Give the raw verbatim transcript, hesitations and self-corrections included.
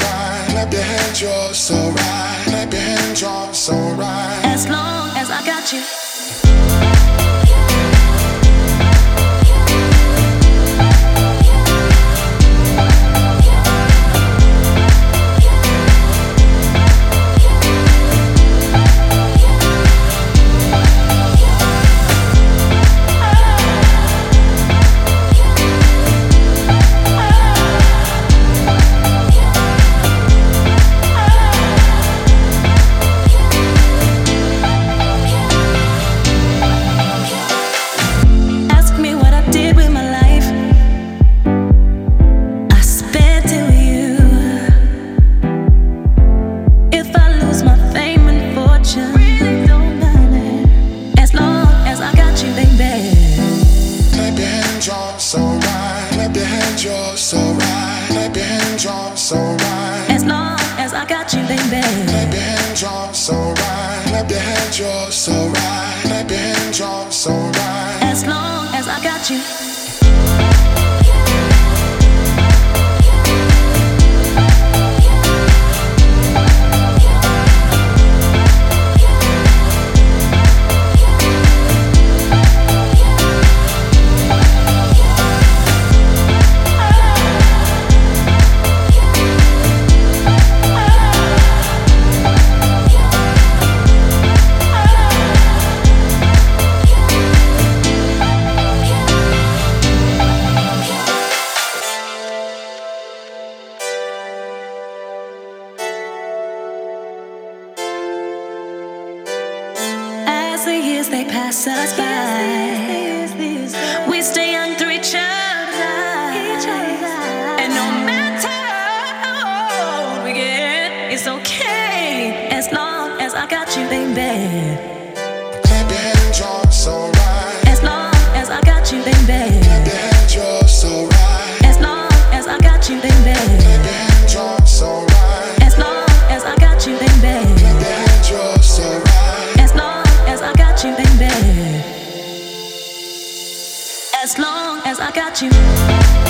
right. Clap your hands, you're so right. Clap your hands, you're so right. As long as I got you. So right, clap your hands, you're so right. Clap your hands, you're so right. As long as I got you, baby. Clap your hands, you're so right. Clap your hands, you're so right. Clap your hands, you're so right. As long as I got you. As the years they pass us by, we stay young through each other, and no matter how old we get, it's okay as long as I got you, baby. Clap your hands, you're so right. As long as I got you, baby. Clap your hands, you're so right. As long as I got you, baby. Clap your hands, you're so right. As long as I got you, baby. Clap your hands, you're so right. As long as I got you, baby. As long as I got you.